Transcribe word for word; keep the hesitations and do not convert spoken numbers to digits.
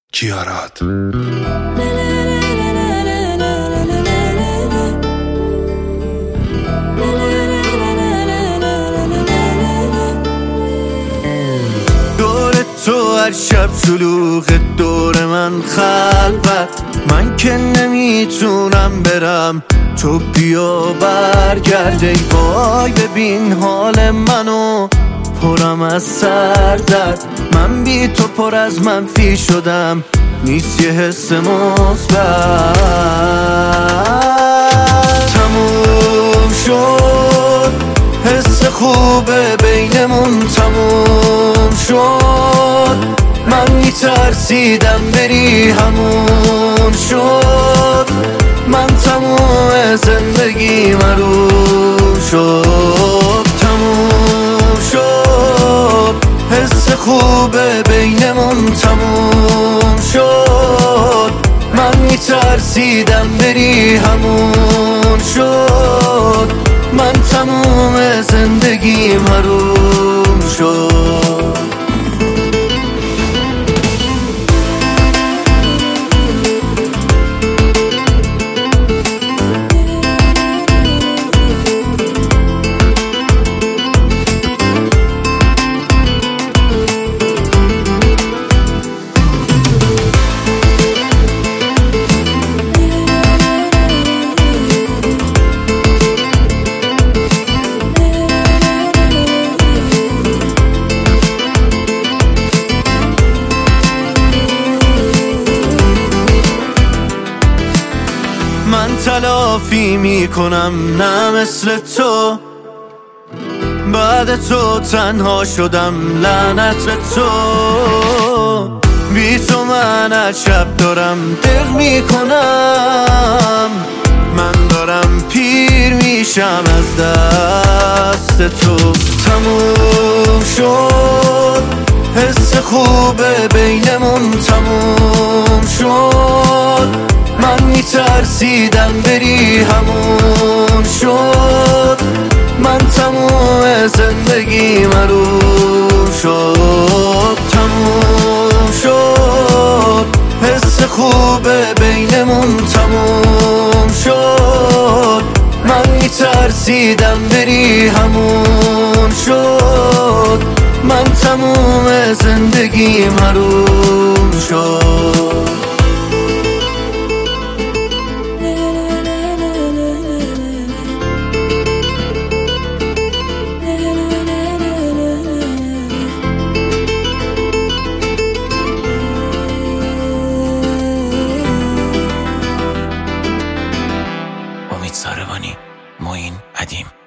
کیارات دور تو هر شب شلوغ، دور من خلوت، من که نمیتونم برم، تو بیا برگرد. ای وای ببین حال منو، پرم از سر درد، من بی تو پر از منفی شدم، نیست یه حس مثبت. تموم شد حس خوبه بینمون، تموم شد، من میترسیدم بری، همون شد، من تموم زندگی مرون شد. تموم شد حس خوبه بینمون، تموم شد، من میترسیدم بری، همون شد، من تموم زندگی مرون شد. من تلافی میکنم نه مثل تو، بعد تو تنها شدم، لعنت به تو. بی تو من از شب دارم دق میکنم، من دارم پیر میشم از دست تو. تموم شد حس خوبه بینمون، تموم شد، من میترسیدم بری، همون شد، من تموم زندگی مرون شد. تموم شد حس خوبه بینمون، تموم شد، من میترسیدم بری، همون شد، من تموم زندگی مرون شد. امید ساروانی، معین ادیم.